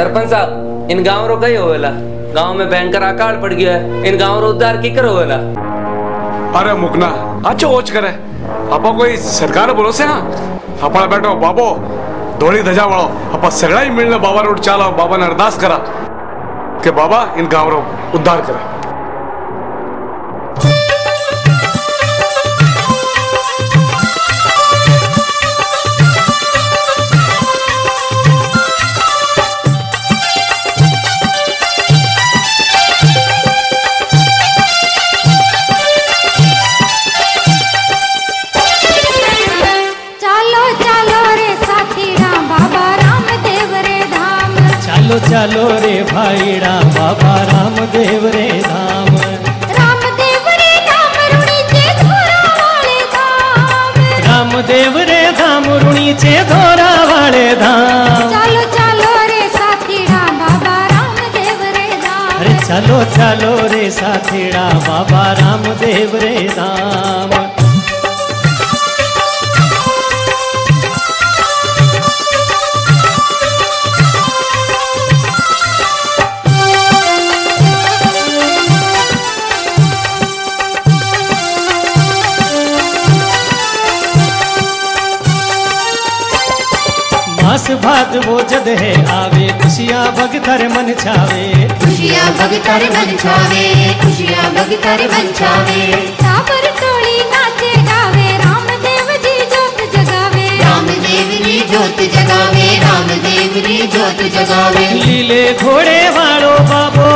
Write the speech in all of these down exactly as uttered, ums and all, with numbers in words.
सरपंच साहब, इन गाँव रो कई होवेला? गाँव में भयंकर अकाल पड़ गया है, इन गाँव रो उद्धार की करो होवेला? अरे मुकना अच्छो ओच करे आपा कोई सरकार भरोसे हाँ अपना बैठो बाबो धोली धजा वालो अपा सगड़ा ही मिलने बाबा रोड चाला बाबा ने अरदास करा कि बाबा इन गाँव रो उद्धार करे। चलो रे भाईड़ा बाबा रामदेव रे धाम, रामदेव रे धाम रुणी चे धोरा वाले धाम, रामदेव रे धाम रुणी चे धोरा वाले धाम। चलो चलो रे साथीड़ा बाबा रामदेव रे धाम, अरे चलो चलो रे साथीड़ा बाबा रामदेव रे धाम। मास भाद वो जद है आवे, खुशियाँ भगतर मन छावे, खुशियाँ भगतर मन छावे, खुशियाँ भगतर मन छावे। साबर टोली नाचे गावे, रामदेव जी जोत जगावे, रामदेव जी जोत जगावे, रामदेव जी जोत जगावे। लीले घोड़े वालो बाबो,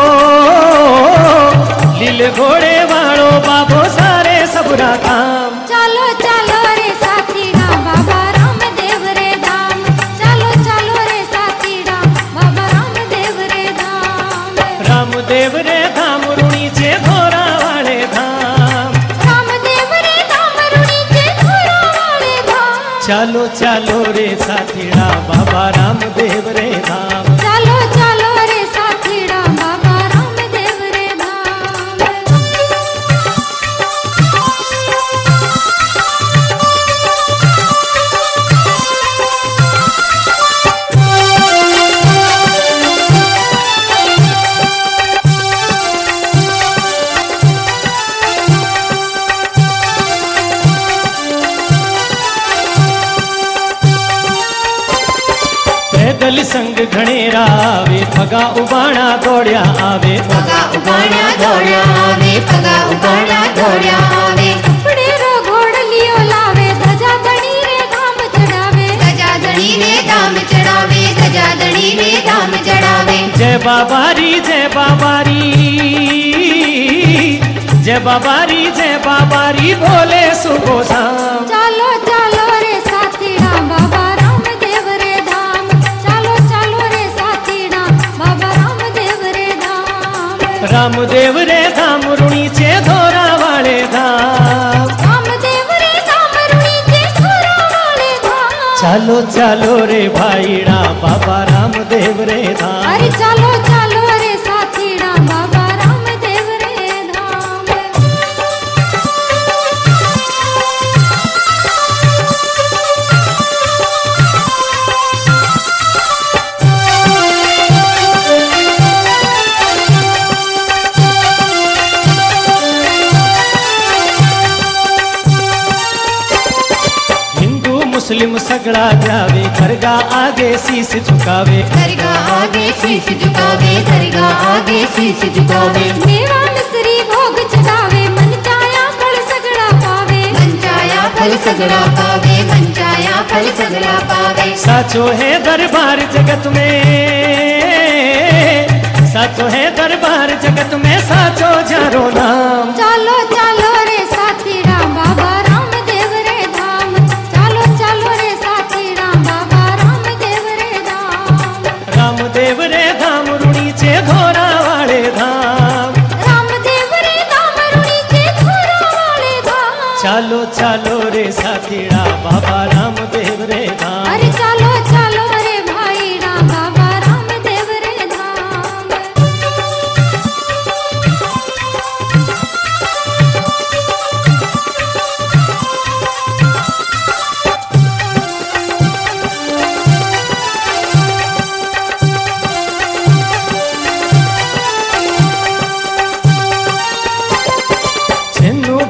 लीले घोड़े वालो बाबो सारे सबरा काम। चलो चलो रे साथीड़ा बाबा रामदेव रे धाम, चलो चलो रे साथीड़ा बाबा रामदेव रे धाम, रामदेव रे धाम रुणी चे धोरा वाले धाम, रामदेव रे धाम रुणी चे धोरा वाले धाम। चलो चलो रे साथीड़ा बाबा रामदेव रे धाम, चलो चलो रे साथीड़ा बाबा रामदेव रे धाम। पैदल संग घणेरा आवे, पगा उबाणा दौड़िया आवे, पगा उबाणा दौड़िया आवे, पगा उबाणा दौड़िया आवे। कपड़े रो घोड़लियो लावे, ध्वजा धड़ी रे धाम चढ़ावे, ध्वजा धड़ी रे धाम चढ़ावे, ध्वजा धड़ी रे धाम चढ़ावे। जय बाबारी जय बाबारी, जय बाबारी जय बाबारी बोले सुबह शाम। चलो चलो रे साथीड़ा बाबा रामदेव रे धाम, चलो चलो रे साथीड़ा बाबा रामदेव रे धाम, रामदेव रे धाम रुणी चे धोरा वाले धाम, रामदेव रे धाम रुणी चे धोरा वाले धाम। चलो चलो रे भाईड़ा बाबा रामदेव रे धाम, अरे चलो चलो रे साथीड़ा बाबा रामदेव रे धाम। हिंदू मुस्लिम सगड़ा जावे, दरगा आगे शीश झुकावे, दरगाह आगे शीश झुकावे, दरगाह आगे शीश झुकावे। मेवा मिश्री भोग चढ़ावे, मन चाया फल सगड़ा पावे, मन चाया फल सगड़ा पावे, मन चाया फल सगड़ा पावे। साचो है दरबार जगत में, साचो है दरबार जगत में, साचो जारो नाम। चलो चलो रे साथीड़ा बाबा रामदेव रे धाम, चलो चलो रे साथीड़ा बाबा रामदेव रे धाम, रामदेव रे धाम रुणी चे धोरा वाले धाम, रामदेव रे धाम रुणी चे धोरा वाले धाम। चलो चलो रे साथीड़ा बाबा रामदेव रे धाम, अरे चलो चलो रे भाईड़ा बाबा रामदेव रे धाम।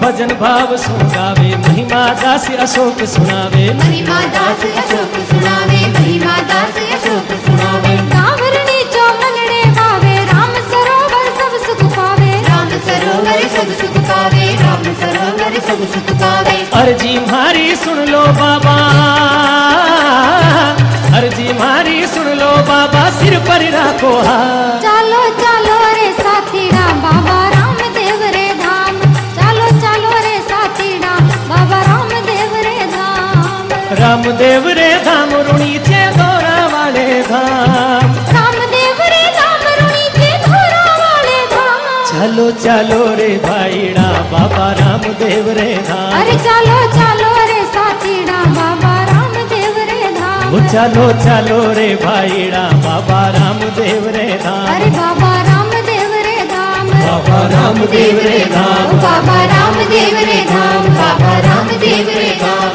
भजन भाव सुन गावे महिमा दास अशोक सुनावे महिमा दास अशोक सुनावे महिमा दास अशोक सुनावे गावरनी जो मनड़े गावे राम सरोवर सब सुख पावे राम सरोवर सब सुख पावे राम सरोवर सब सुख पावे अर्जी मारी सुन लो बाबा अर्जी मारी सुन लो बाबा सिर पर राखो हाथ चालो चालो रे साथीड़ा बाबा रामदेव रे धाम चालो चालो रे साथीड़ा बाबा रामदेव रे धाम रामदेव रे धाम रुणी चे दोरा वाले धाम रामदेव रे धाम रुणी चे दोरा वाले धाम चलो चलो रे भाईड़ा बाबा रामदेव रे धाम अरे चालो चालो रे साथीड़ा बाबा रामदेव रे धाम चलो चलो रे भाईड़ा बाबा रामदेव रे धाम अरे बाबा रामदेव रे धाम बाबा रामदेव रे धाम बाबा रामदेव रे धाम बाबा रामदेव रे धाम